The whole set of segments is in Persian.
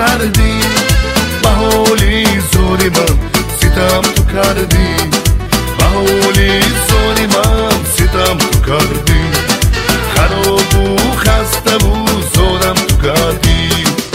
کردی، به حالی زوری من ستم تو کردی، به حالی زوری من ستم تو کردی، خراب و خسته و زورم تو کردی.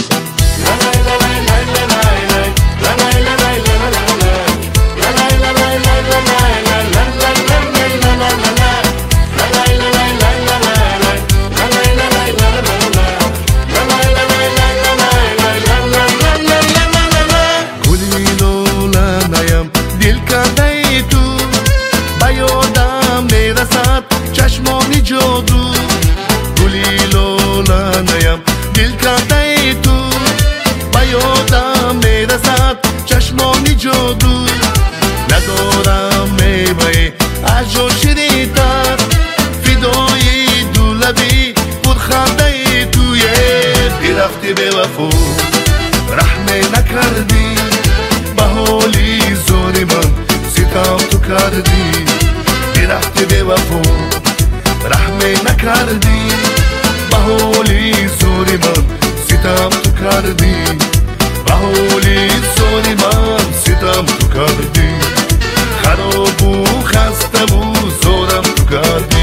چشمانی جادو گلی لاله نیم دل کرده تو، به یادم میرسد چشمانی جادو، ندارم میوه از جو شیرین‌تر، فدای دو لبی پرخنده توی رفتی به وفا رحم نکردی، به حالی زوری من ستم تو کردی، رفتی به وفا رحم نکردی، به حالی زوری من ستم تو کردی، به حالی زوری من ستم تو کردی، خراب و خسته و زورم تو کردی.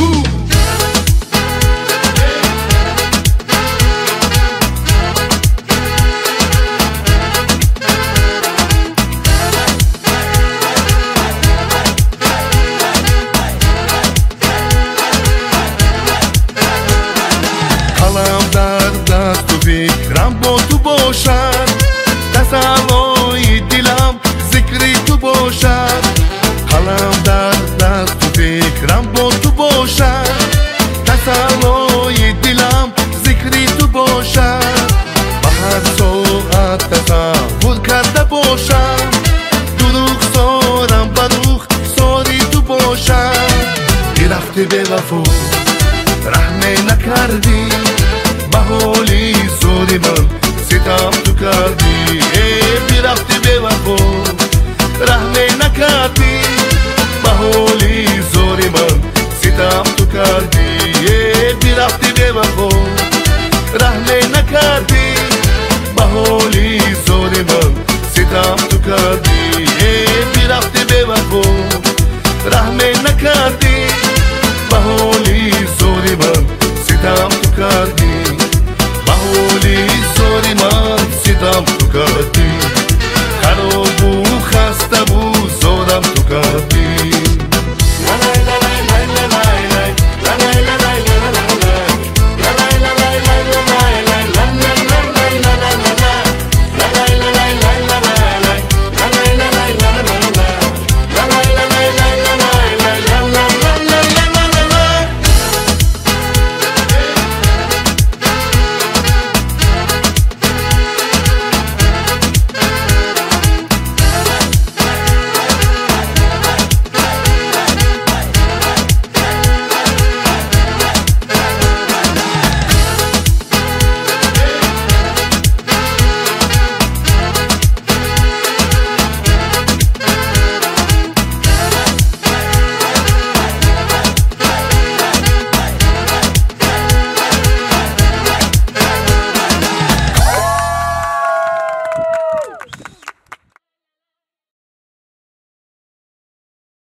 فکرم با تو باشد، تسلای دلم ذکری تو باشد، قلم در دست تو فکرم با تو باشد، تسلای دلم ذکری تو باشد، به هر ساعت تصور کرده باشم، دروغ سارم بروغ ساری تو باشد، رفتی به وفا رحم نکردی، به حالی زوری من